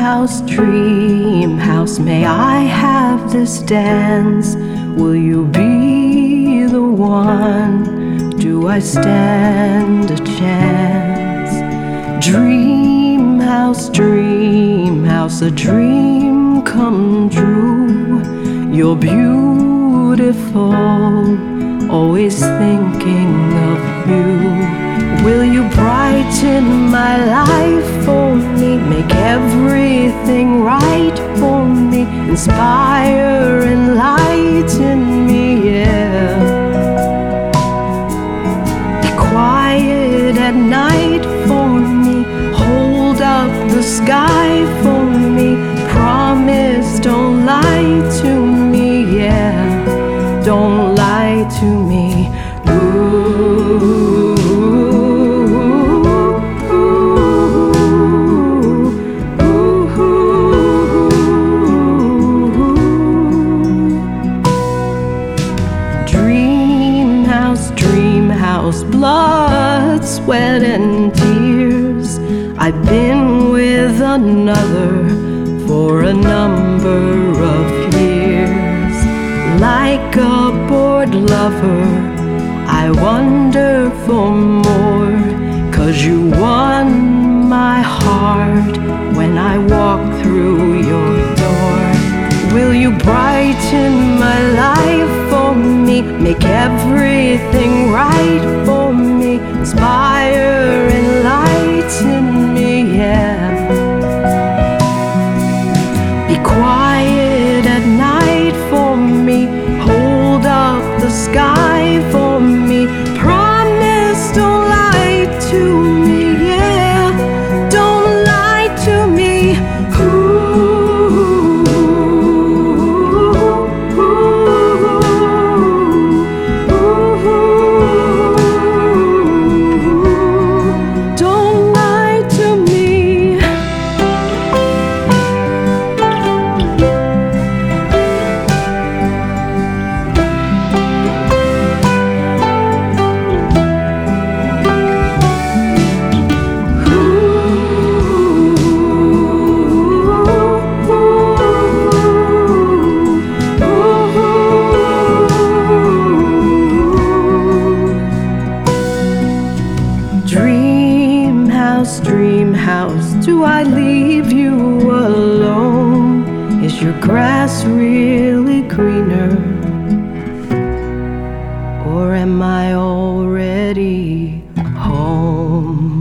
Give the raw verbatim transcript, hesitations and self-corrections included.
house, dream house, may I have this dance? Will you be the one? Do I stand a chance? Dream house, dream house, a dream come true. You're beautiful, always thinking of you. Will you brighten my life for me, make everything right for me, inspire, enlighten me, yeah. Be quiet at night for me, hold up the sky for me, promise don't lie to me, yeah. Don't lie to me. Ooh. Blood, sweat, and tears. I've been with another for a number of years. Like a bored lover, I wonder for more, 'cause you won my heart when I walk through your door. Will you brighten my life for me, make everything right for me, inspire, enlighten me, yeah. Be quiet at night for me, hold up the sky for me, promise don't lie to me, yeah. Don't lie to me. Ooh. Dream house, do I leave you alone? Is your grass really greener? Or am I already home?